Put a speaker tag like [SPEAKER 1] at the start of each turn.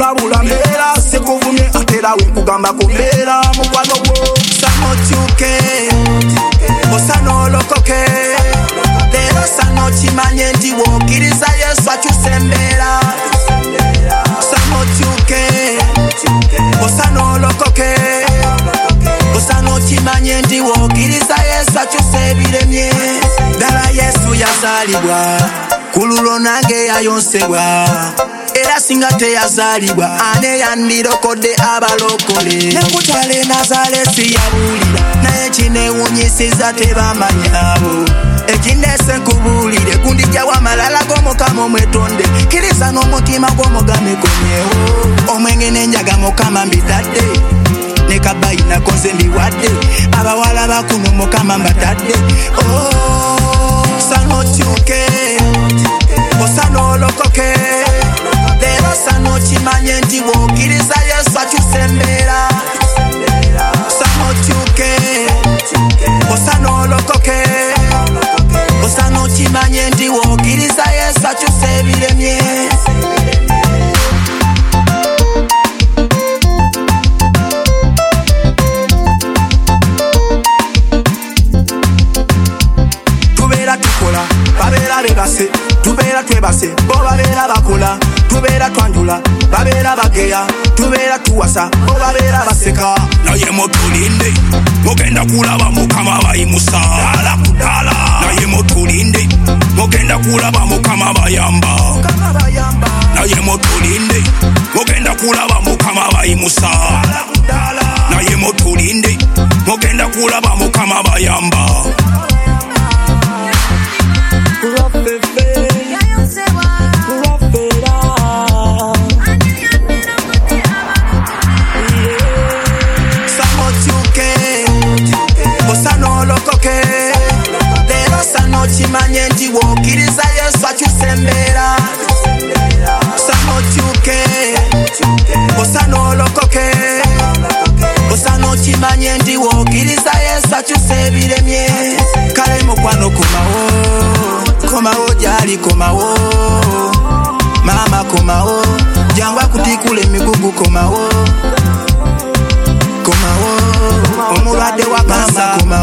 [SPEAKER 1] wabula mbeera sikuvumye atera wenkugamba kubeera mukwano gwo sanotyuke osanolokoke leero sanokimanye nti wokkiriza Yesu akyusa embeera sanotyuke osanolokoke osanokimanye nti wokkiriza Yesu akyusa ebiremye ddala Yesu yazaalibwa kululo nange yayonsebwa era singa teyazaalibwa ane yandirokodde abalokole nekutale Nazalesi yabulira naye kinewunyisiza tebamanyabo ekinese nkubuulire kundijja w'amalala g'omukama omwetonde kiriza n'omutima gw'omugame komyewo omwenge n'enjaga mukama mbitadde ne kabayina koze mbiwadde abawala bakuno mukama mbatadde sanotyuke osanolokoke leero sanokimanye nti wokkiriza Yesu akyusa embeera sanotyuke osanolokoke osanokimanye nti wokkiriza Yesu akyusa ebiremye babeera bebase tubeera twebase bo babeera bakola tubeera twanjula babeera bageya tubeera tuwasa bo babeera baseka naye mutulinde mugenda kulaba mukama bayimusa dala kudala naye mutulinde mugenda kulaba mukama bayamba naye mutulinde mugenda kulaba mukama bayimusa dala kudala naye mutulinde mugenda kulaba mukama bayamba osanolokoke leero sanokimanye nti wokkiriza Yesu akyusa embeera sanotyuke osanolokoke osanokimanye nti wokkiriza Yesu akyusa ebiremye kale mukwano komawo gyali komawo mama komawo jangwa kutikula emigugu komawo omulwadde wa kansa